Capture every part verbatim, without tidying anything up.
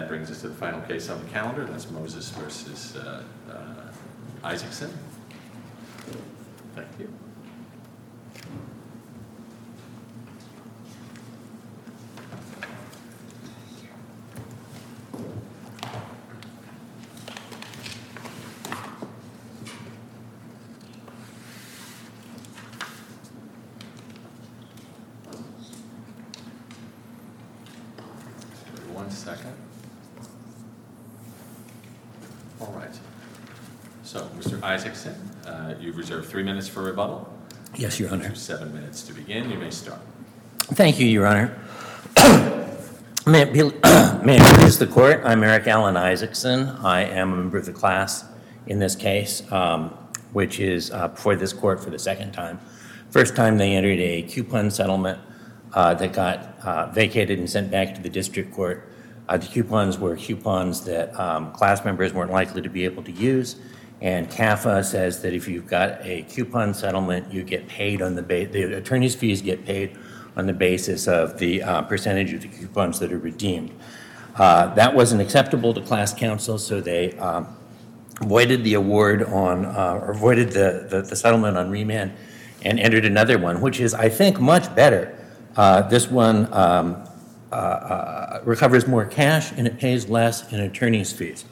that brings us to the final case on the calendar. That's Moses versus uh, uh, Isaacson. Thank you. One second. All right. So, Mister Isaacson, uh, you've reserved three minutes for rebuttal. Yes, Your Honor. Seven minutes to begin. You may start. Thank you, Your Honor. May it, be, may it please the Court, I'm Eric Allen Isaacson. I am a member of the class in this case, um, which is uh, before this Court for the second time. First time they entered a coupon settlement uh, that got uh, vacated and sent back to the district court. Uh, the coupons were coupons that um, class members weren't likely to be able to use, and C A F A says that if you've got a coupon settlement, you get paid on the base, the attorney's fees get paid on the basis of the uh, percentage of the coupons that are redeemed. Uh, that wasn't acceptable to class counsel, so they um, voided the award on, uh, or voided the, the, the settlement on remand and entered another one, which is, I think, much better. Uh, this one um, uh, uh, recovers more cash and it pays less in attorney's fees.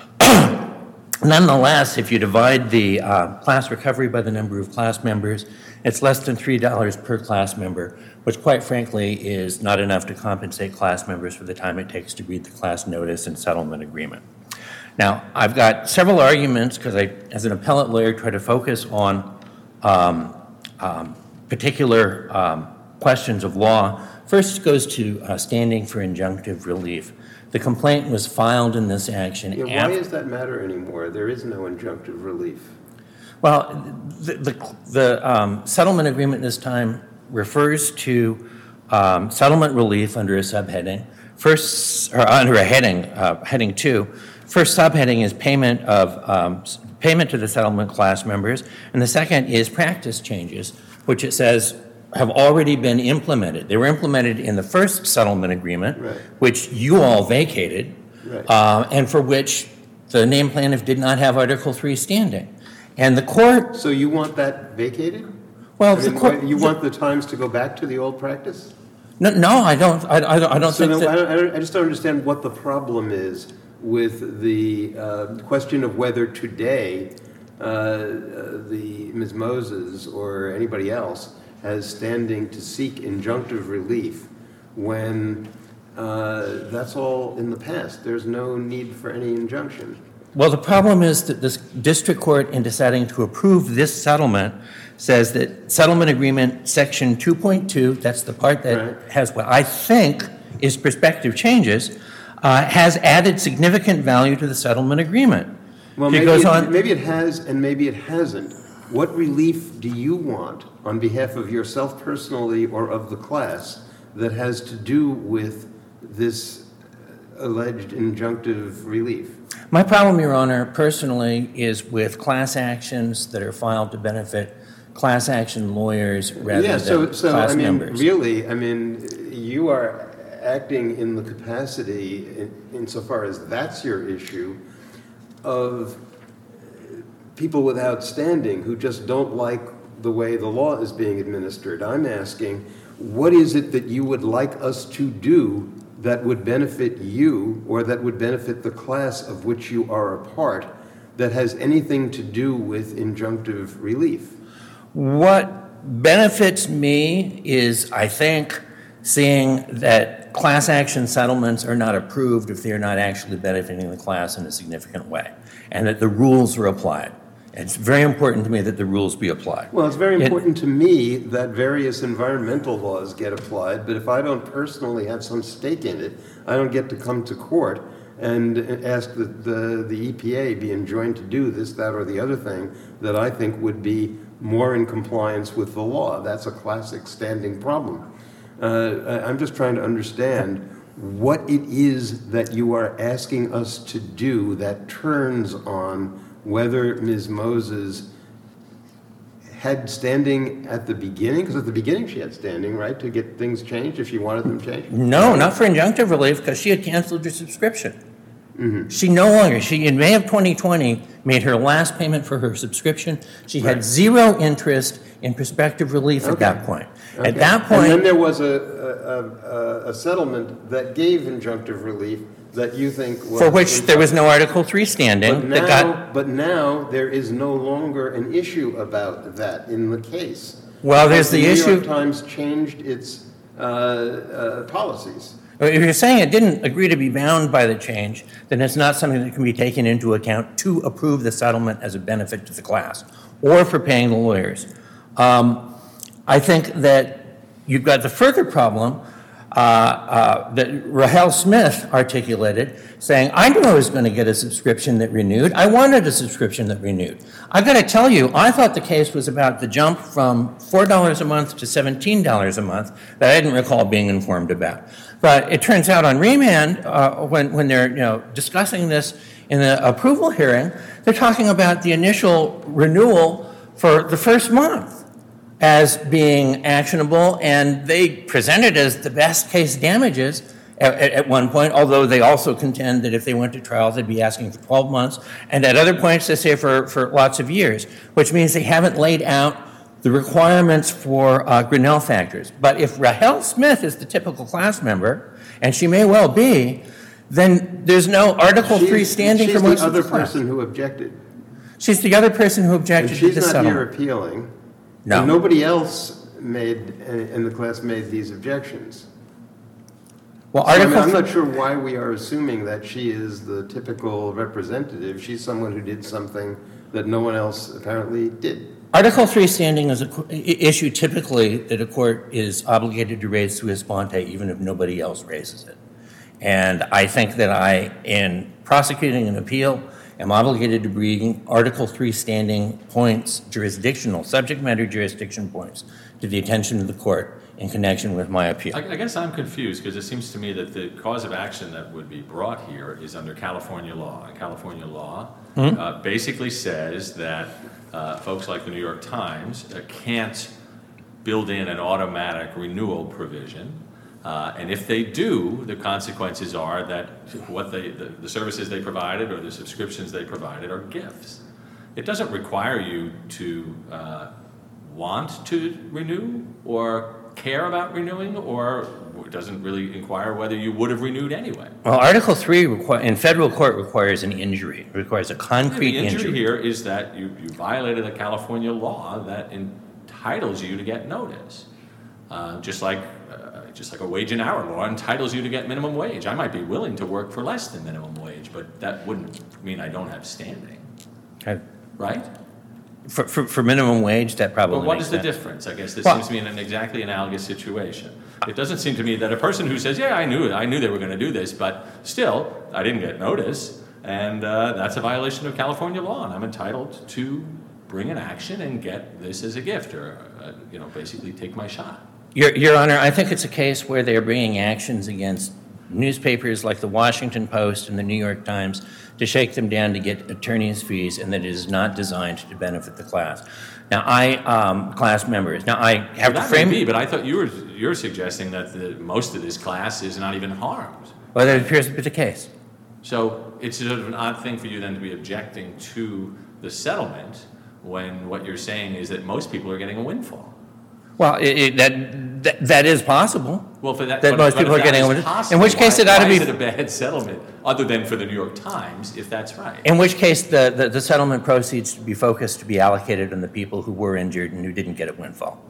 Nonetheless, if you divide the uh, class recovery by the number of class members, it's less than three dollars per class member, which quite frankly is not enough to compensate class members for the time it takes to read the class notice and settlement agreement. Now, I've got several arguments because I, as an appellate lawyer, try to focus on um, um, particular um, questions of law. First goes to uh, standing for injunctive relief. The complaint was filed in this action. Yeah, why does that matter anymore? There is no injunctive relief. Well, the, the, the um, settlement agreement this time refers to um, settlement relief under a subheading. First, or under a heading, uh, heading two. First subheading is payment of um, payment to the settlement class members, and the second is practice changes, which it says have already been implemented. They were implemented in the first settlement agreement, right, which you all vacated, right, uh, and for which the named plaintiff did not have Article three standing. And the court... So you want that vacated? Well, I the mean, court... You want the times to go back to the old practice? No, no I don't, I, I don't, I don't so think no, that... I, don't, I just don't understand what the problem is with the uh, question of whether today uh, the Miz Moses or anybody else has standing to seek injunctive relief when uh, that's all in the past. There's no need for any injunction. Well, the problem is that this district court, in deciding to approve this settlement, says that settlement agreement section two point two, that's the part that right, has what I think is prospective changes, uh, has added significant value to the settlement agreement. Well, It maybe goes it, on- maybe it has and maybe it hasn't. What relief do you want on behalf of yourself personally or of the class that has to do with this alleged injunctive relief? My problem, Your Honor, personally, is with class actions that are filed to benefit class action lawyers rather yeah, so, than so, class I mean, members. Really, I mean, you are acting in the capacity, in, insofar as that's your issue, of people without standing who just don't like the way the law is being administered. I'm asking, what is it that you would like us to do that would benefit you or that would benefit the class of which you are a part that has anything to do with injunctive relief? What benefits me is, I think, seeing that class action settlements are not approved if they are not actually benefiting the class in a significant way, and that the rules are applied. It's very important to me that the rules be applied. Well, it's very It- important to me that various environmental laws get applied, but if I don't personally have some stake in it, I don't get to come to court and ask that the, the E P A be enjoined to do this, that, or the other thing that I think would be more in compliance with the law. That's a classic standing problem. Uh, I'm just trying to understand what it is that you are asking us to do that turns on whether Miz Moses had standing at the beginning? Because at the beginning she had standing, right, to get things changed if she wanted them changed? No, not for injunctive relief, because she had canceled her subscription. Mm-hmm. She no longer, she, in May of twenty twenty, made her last payment for her subscription. She had Right. zero interest in prospective relief at Okay. that point. Okay. At that And then point, there was a, a, a, a settlement that gave injunctive relief that you think was. for which there was no Article three standing But that now, got, but now there is no longer an issue about that in the case. Well, there's Because the New issue- York Times changed its uh, uh, policies. if you're saying it didn't agree to be bound by the change, then it's not something that can be taken into account to approve the settlement as a benefit to the class or for paying the lawyers. Um, I think that you've got the further problem uh, uh, that Rahel Smith articulated, saying, I knew I was going to get a subscription that renewed. I wanted a subscription that renewed. I got to tell you, I thought the case was about the jump from four dollars a month to seventeen dollars a month that I didn't recall being informed about. But it turns out on remand, uh, when, when they're you know, discussing this in the approval hearing, they're talking about the initial renewal for the first month as being actionable, and they present it as the best case damages at, at, at one point, although they also contend that if they went to trial, they'd be asking for twelve months. And at other points, they say for, for lots of years, which means they haven't laid out the requirements for uh, Grinnell factors. But if Rahel Smith is the typical class member, and she may well be, then there's no Article She's- three standing for most She's the of the other class. person who objected. She's the other person who And objected to she's the not settlement. here appealing. No. And nobody else made, uh, in the class made these objections. Well, So, I mean, Article I'm th- not sure why we are assuming that she is the typical representative. She's someone who did something that no one else apparently did. Article three standing is an issue typically that a court is obligated to raise sua sponte, even if nobody else raises it. And I think that I, in prosecuting an appeal, am obligated to bring Article three standing points, jurisdictional, subject matter jurisdiction points, to the attention of the court in connection with my appeal. I, I guess I'm confused, because it seems to me that the cause of action that would be brought here is under California law. And California law uh, basically says that uh, folks like the New York Times uh, can't build in an automatic renewal provision. Uh, and if they do, the consequences are that what they, the, the services they provided or the subscriptions they provided are gifts. It doesn't require you to uh, want to renew or care about renewing, or it doesn't really inquire whether you would have renewed anyway. Well, Article three requi- in federal court requires an injury, it requires a concrete The injury injury. here is that you, you violated a California law that entitles you to get notice. Uh, just like uh, just like a wage and hour law entitles you to get minimum wage. I might be willing to work for less than minimum wage, but that wouldn't mean I don't have standing, Okay. right? For, for, for minimum wage, that probably But what makes is the sense. difference? I guess this Well- seems to me an exactly analogous situation. It doesn't seem to me that a person who says, yeah, I knew it, I knew they were going to do this, but still, I didn't get notice, and uh, that's a violation of California law, and I'm entitled to bring an action and get this as a gift, or, uh, you know, basically take my shot. Your, Your Honor, I think it's a case where they're bringing actions against newspapers like the Washington Post and the New York Times to shake them down to get attorney's fees, and that it is not designed to benefit the class. Now, I, um, class members, now I have to That frame. may be, but I thought you were, you're suggesting that the, most of this class is not even harmed. Well, that appears to be the case. So it's sort of an odd thing for you then to be objecting to the settlement when what you're saying is that most people are getting a windfall. Well, it, it, that, that, that is possible. Well, for that, That but- most but people if are getting that a is windfall. possible, In which case why- it ought to why be- is it a bad settlement, other than for the New York Times, if that's right? In which case, the, the, the settlement proceeds to be focused to be allocated on the people who were injured and who didn't get a windfall.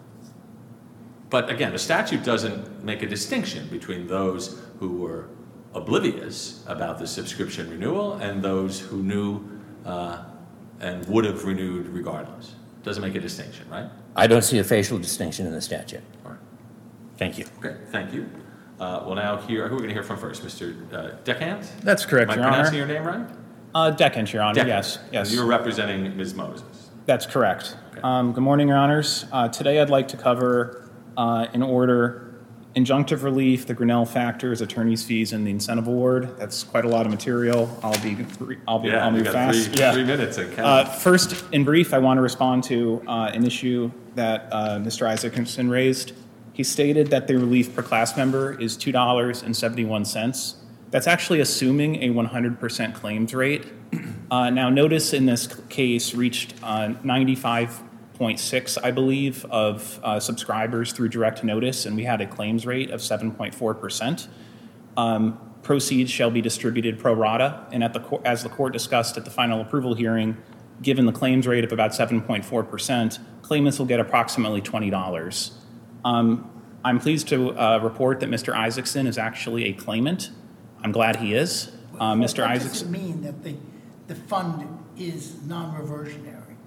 But again, the statute doesn't make a distinction between those who were oblivious about the subscription renewal and those who knew uh, and would have renewed regardless. Doesn't make a distinction, right? I don't see a facial distinction in the statute. All right. Thank you. Okay, thank you. Uh, We'll now hear, who are we going to hear from first? Mister uh, Decant? That's correct, Am I Your pronouncing Honor. your name right? Uh, Decant, Your Honor, Decant. yes, yes. And you're representing Miz Moses. That's correct. Okay. Um, Good morning, Your Honors. Uh, Today I'd like to cover, uh, in order, injunctive relief, the Grinnell factors, attorney's fees, and the incentive award. That's quite a lot of material. I'll be, I'll be, Yeah, I'll you move got fast. three, Yeah. three minutes and Uh, count. First, in brief, I want to respond to uh, an issue that uh, Mister Isaacson raised. He stated that the relief per class member is two dollars and seventy-one cents. That's actually assuming a one hundred percent claims rate. Uh, Now, notice in this case reached uh, ninety-five point six, I believe, of uh, subscribers through direct notice, and we had a claims rate of seven point four percent. Um, proceeds shall be distributed pro rata, and at the co- as the court discussed at the final approval hearing, given the claims rate of about seven point four percent, claimants will get approximately twenty dollars. Um, I'm pleased to uh, report that Mister Isaacson is actually a claimant. I'm glad he is. Uh, Mister What does Isaacson. it mean that the, the fund is non-reversionary?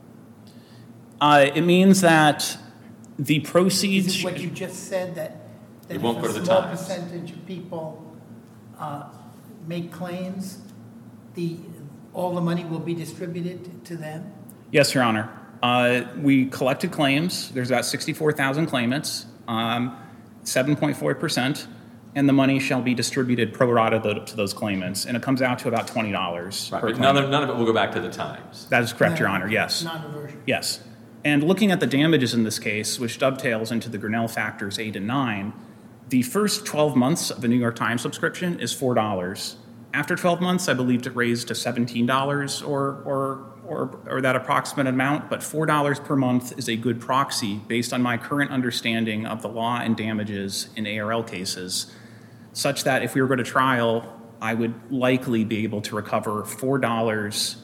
Uh, it means that the Is proceeds. it what you just said, that, that It won't if go to a the small Times. percentage of people uh, make claims, the, all the money will be distributed to them? Yes, Your Honor. Uh, we collected claims. There's about sixty-four thousand claimants, um, seven point four percent, and the money shall be distributed pro rata to to those claimants, and it comes out to about twenty dollars Right, per but none claimant. of, none of it will go back to the Times. That is correct, Your Honor, yes. Non-reversionary. Yes. And looking at the damages in this case, which dovetails into the Grinnell factors eight and nine, the first twelve months of a New York Times subscription is four dollars. After twelve months, I believe it raised to seventeen dollars or, or, or, or that approximate amount, but four dollars per month is a good proxy based on my current understanding of the law and damages in A R L cases, such that if we were going to trial, I would likely be able to recover four dollars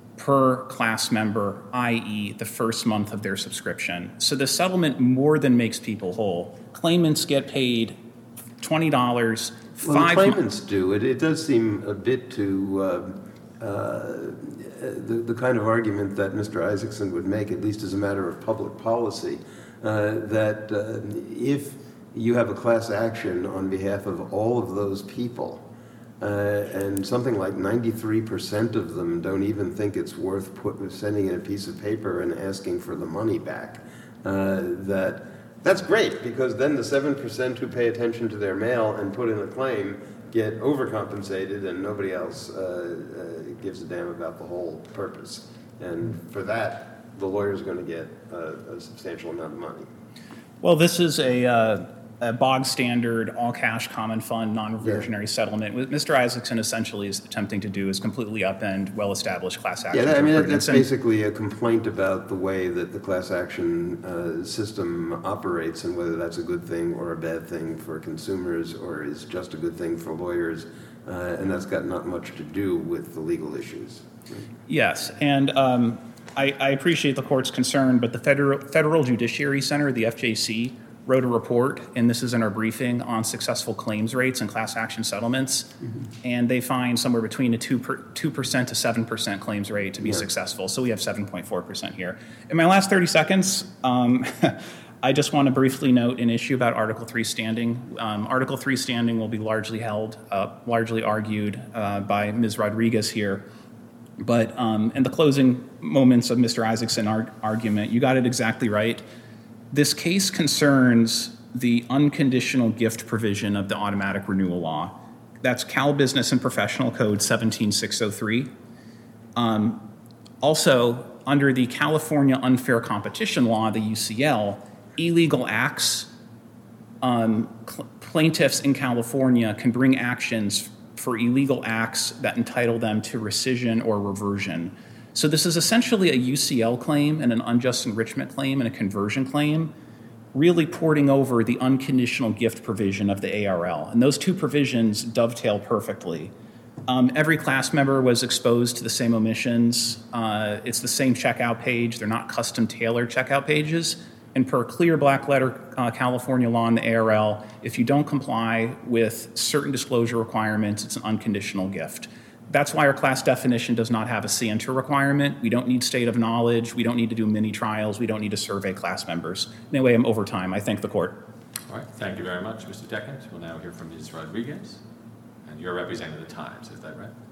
per class member, that is the first month of their subscription. So the settlement more than makes people whole. Claimants get paid twenty dollars, Well, the five months. claimants do. It, it does seem a bit to, uh, uh, the, the kind of argument that Mister Isaacson would make, at least as a matter of public policy, uh, that uh, if you have a class action on behalf of all of those people, Uh, and something like ninety-three percent of them don't even think it's worth put, sending in a piece of paper and asking for the money back. Uh, that that's great, because then the seven percent who pay attention to their mail and put in a claim get overcompensated, and nobody else uh, uh, gives a damn about the whole purpose. And for that, the lawyer's going to get a, a substantial amount of money. Well, this is a, uh, a bog standard, all cash, common fund, non-reversionary settlement. What Mister Isaacson essentially is attempting to do is completely upend well-established class action. Yeah, I mean, that- jurisprudence. that's And- basically a complaint about the way that the class action uh, system operates, and whether that's a good thing or a bad thing for consumers, or is just a good thing for lawyers, uh, and that's got not much to do with the legal issues. Yes, and um, I, I appreciate the court's concern, but the Federal, Federal Judiciary Center, the F J C, wrote a report, and this is in our briefing, on successful claims rates and class action settlements, mm-hmm. and they find somewhere between a two per, two percent to seven percent claims rate to be yeah. successful, so we have seven point four percent here. In my last thirty seconds, um, I just want to briefly note an issue about Article three standing. Um, Article three standing will be largely held, uh, largely argued uh, by Miz Rodriguez here. But um, in the closing moments of Mister Isaacson's ar- argument, you got it exactly right. This case concerns the unconditional gift provision of the automatic renewal law. That's Cal Business and Professional Code seventeen six oh three. Um, also, under the California Unfair Competition Law, the U C L, illegal acts, um, cl- plaintiffs in California can bring actions for illegal acts that entitle them to rescission or reversion. So this is essentially a U C L claim and an unjust enrichment claim and a conversion claim, really porting over the unconditional gift provision of the A R L. And those two provisions dovetail perfectly. Um, every class member was exposed to the same omissions. Uh, it's the same checkout page. They're not custom tailored checkout pages. And per clear black letter uh, California law in the A R L, if you don't comply with certain disclosure requirements, it's an unconditional gift. That's why our class definition does not have a scienter requirement. We don't need state of knowledge. We don't need to do mini trials. We don't need to survey class members. Anyway, I'm over time. I thank the court. All right, thank you very much, Mister Deckens. We'll now hear from Miz Rodriguez. And you're representing the Times, is that right?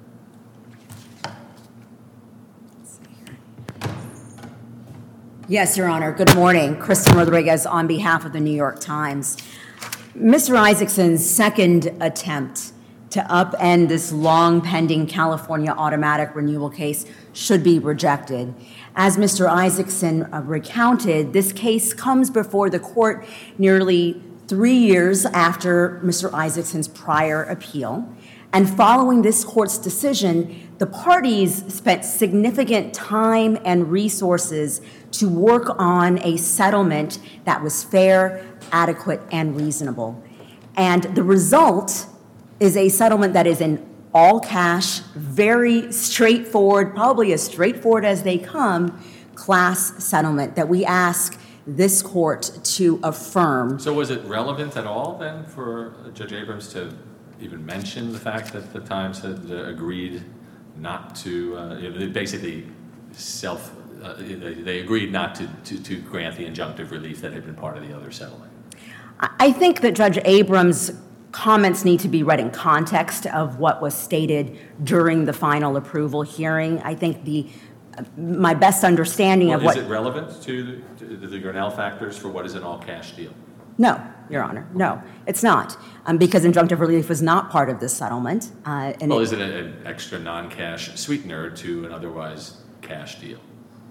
Yes, Your Honor. Good morning. Kristen Rodriguez on behalf of the New York Times. Mister Isaacson's second attempt to upend this long pending California automatic renewal case should be rejected. As Mister Isaacson uh, recounted, this case comes before the court nearly three years after Mister Isaacson's prior appeal. And following this court's decision, the parties spent significant time and resources to work on a settlement that was fair, adequate, and reasonable. And the result is a settlement that is in all cash, very straightforward, probably as straightforward as they come, class settlement that we ask this court to affirm. So was it relevant at all then for Judge Abrams to even mention the fact that the Times had uh, agreed not to, uh, you know, they basically self, uh, they, they agreed not to, to, to grant the injunctive relief that had been part of the other settlement? I think that Judge Abrams' comments need to be read in context of what was stated during the final approval hearing. I think the my best understanding Well, of what... Is it relevant to the, to the Grinnell factors for what is an all-cash deal? No, Your Honor, no, it's not, um, because injunctive relief was not part of this settlement. Uh, and Well, it, is it a- an extra non-cash sweetener to an otherwise cash deal?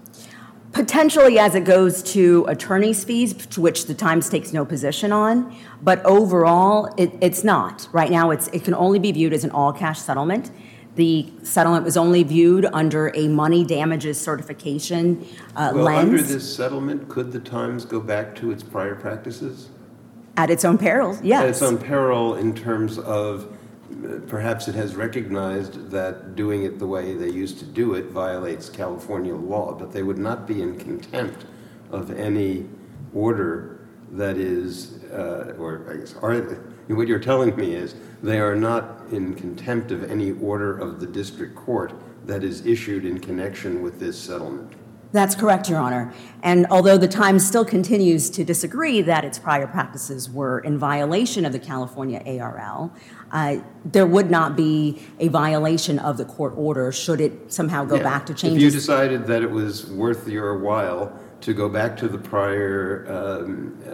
potentially as it goes to attorney's fees, to which the Times takes no position on, but overall, it, it's not. Right now, it's, it can only be viewed as an all-cash settlement. The settlement was only viewed under a money damages certification uh, Well, lens. under this settlement, could the Times go back to its prior practices? At its own peril, yes. At its own peril in terms of uh, perhaps it has recognized that doing it the way they used to do it violates California law, but they would not be in contempt of any order that is, uh, or I guess, are, what you're telling me is they are not in contempt of any order of the district court that is issued in connection with this settlement. That's correct, Your Honor. And although the Times still continues to disagree that its prior practices were in violation of the California A R L, uh, there would not be a violation of the court order should it somehow go Yeah. back to If you changes. decided that it was worth your while to go back to the prior um, uh,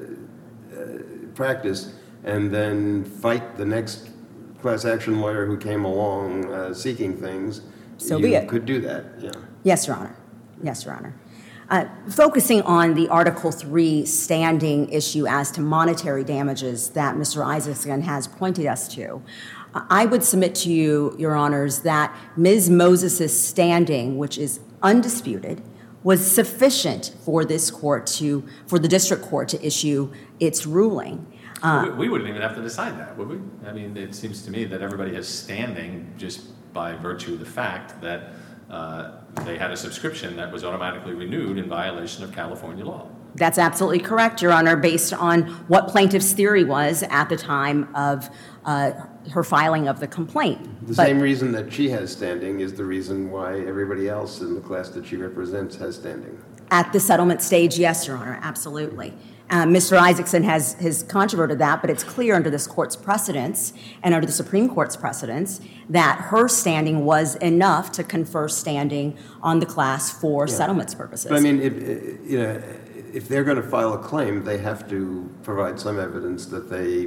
uh, practice and then fight the next class action lawyer who came along uh, seeking things, So you be it. could do that, yeah. Yes, Your Honor. Yes, Your Honor. Uh, focusing on the Article three standing issue as to monetary damages that Mister Isaacson has pointed us to, I would submit to you, Your Honors, that Miz Moses' standing, which is undisputed, was sufficient for this court to, for the district court to issue its ruling. We we wouldn't even have to decide that, would we? I mean, it seems to me that everybody has standing just by virtue of the fact that uh, they had a subscription that was automatically renewed in violation of California law. That's absolutely correct, Your Honor, based on what plaintiff's theory was at the time of uh, her filing of the complaint. The But- same reason that she has standing is the reason why everybody else in the class that she represents has standing. At the settlement stage, yes, Your Honor, absolutely. Uh, Mister Isaacson has, has controverted that, but it's clear under this court's precedents and under the Supreme Court's precedents that her standing was enough to confer standing on the class for Yeah. settlements purposes. But I mean, if, uh, you know, if they're going to file a claim, they have to provide some evidence that they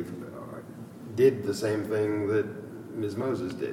did the same thing that Miz Moses did.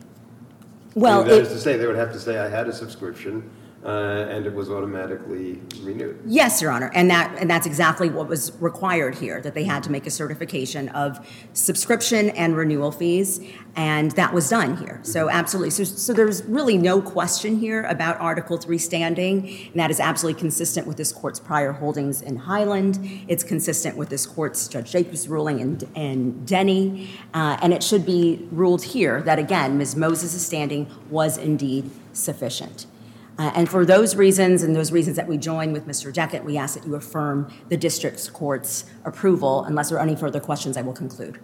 Well, I mean, that it- is to say, they would have to say, I had a subscription, uh, and it was automatically renewed. Yes, Your Honor, and that and that's exactly what was required here, that they had to make a certification of subscription and renewal fees, and that was done here. So absolutely, so, so there's really no question here about Article three standing, and that is absolutely consistent with this court's prior holdings in Highland. It's consistent with this court's Judge Jacobs ruling in, in Denny, uh, and it should be ruled here that, again, Miz Moses' standing was indeed sufficient. Uh, and for those reasons and those reasons that we join with Mister Deckett, we ask that you affirm the district court's approval. Unless there are any further questions, I will conclude.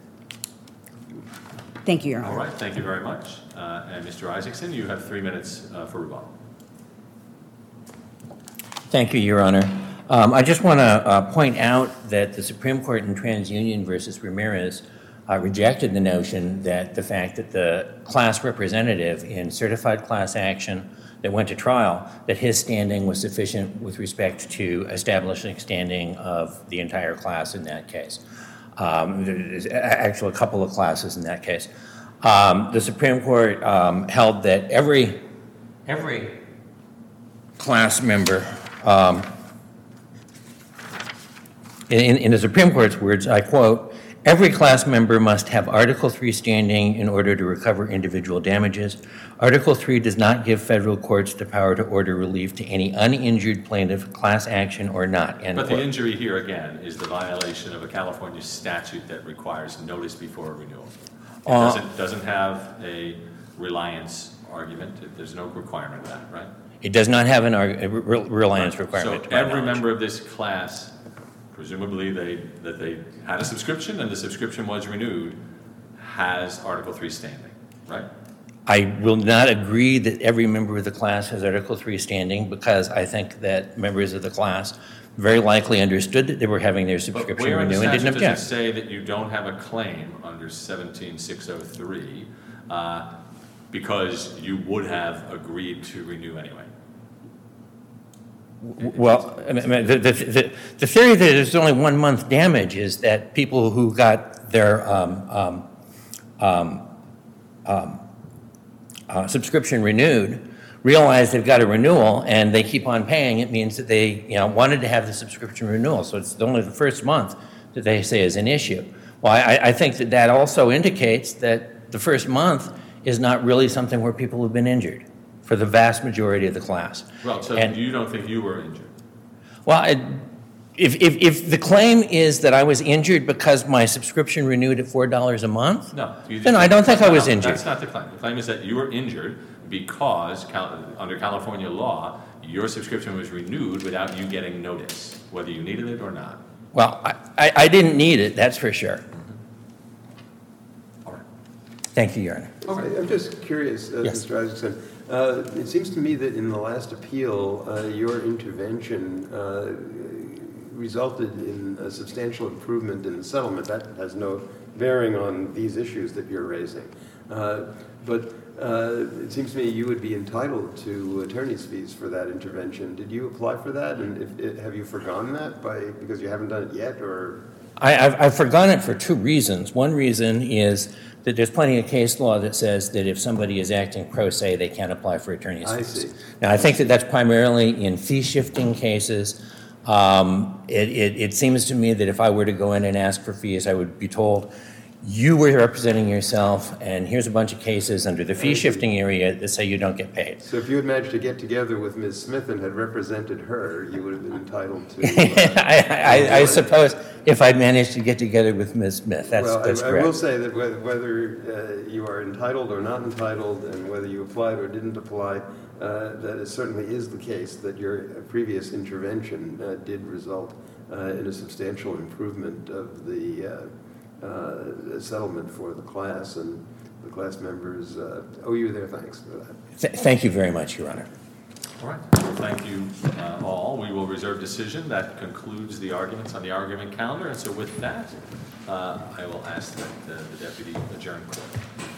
Thank you, Your Honor. All right, thank you very much. Uh, And Mister Isaacson, you have three minutes uh, for rebuttal. Thank you, Your Honor. Um, I just want to uh, point out that the Supreme Court in TransUnion versus Ramirez uh, rejected the notion that the fact that the class representative in certified class action that went to trial, that his standing was sufficient with respect to establishing standing of the entire class in that case. Um, There's a- actually a couple of classes in that case. Um, The Supreme Court um, held that every, every class member, um, in, in the Supreme Court's words, I quote, "Every class member must have Article three standing in order to recover individual damages. Article three does not give federal courts the power to order relief to any uninjured plaintiff, class action or not." End But the quote. injury here, again, is the violation of a California statute that requires notice before a renewal. It Uh, doesn't, doesn't have a reliance argument. There's no requirement of that, right? It does not have an arg- a re- reliance requirement. So to my every knowledge. member of this class, presumably they, that they had a subscription and the subscription was renewed, has Article three standing, right? I will not agree that every member of the class has Article three standing, because I think that members of the class very likely understood that they were having their But subscription where in the renewed and statute didn't does it object. say that you don't have a claim under seventeen six oh three uh, because you would have agreed to renew anyway? Well, I mean, the, the, the the theory that there's only one month damage is that people who got their um, um, um, um, uh, subscription renewed realize they've got a renewal and they keep on paying. It means that they, you know, wanted to have the subscription renewal. So it's only the first month that they say is an issue. Well, I, I think that that also indicates that the first month is not really something where people have been injured for the vast majority of the class. Well, so And- you don't think you were injured? Well, I- if, if, if the claim is that I was injured because my subscription renewed at four dollars a month, No. you- then I don't think I was No, injured. That's not the claim. The claim is that you were injured because, Cal- under California law, your subscription was renewed without you getting notice, whether you needed it or not. Well, I, I, I didn't need it, that's for sure. All right. Thank you, Your Honor. I- I'm just curious, uh, Yes. Mister Isaacson. Uh, It seems to me that in the last appeal, uh, your intervention uh, resulted in a substantial improvement in the settlement. That has no bearing on these issues that you're raising. Uh, But uh, it seems to me you would be entitled to attorney's fees for that intervention. Did you apply for that? And if, it- have you forgone that by, because you haven't done it yet, or? I, I've, I've forgone it for two reasons. One reason is that there's plenty of case law that says that if somebody is acting pro se, they can't apply for attorney's I fees. see. Now, I think that that's primarily in fee-shifting cases. Um, it, it, it seems to me that if I were to go in and ask for fees, I would be told, you were representing yourself, and here's a bunch of cases under the fee-shifting area that say you don't get paid. So if you had managed to get together with Miz Smith and had represented her, you would have been entitled to. uh, I, I, I suppose if I'd managed to get together with Miz Smith, that's, Well, that's I- I will correct. say that whether- whether uh, you are entitled or not entitled, and whether you applied or didn't apply, uh, that it certainly is the case that your previous intervention uh, did result uh, in a substantial improvement of the uh, uh, settlement for the class, and the class members uh, owe you their thanks for that. Th- Thank you very much, Your Honor. All right. Well, thank you uh, all. We will reserve decision. That concludes the arguments on the argument calendar. And so with that, uh, I will ask that uh, the deputy adjourn court.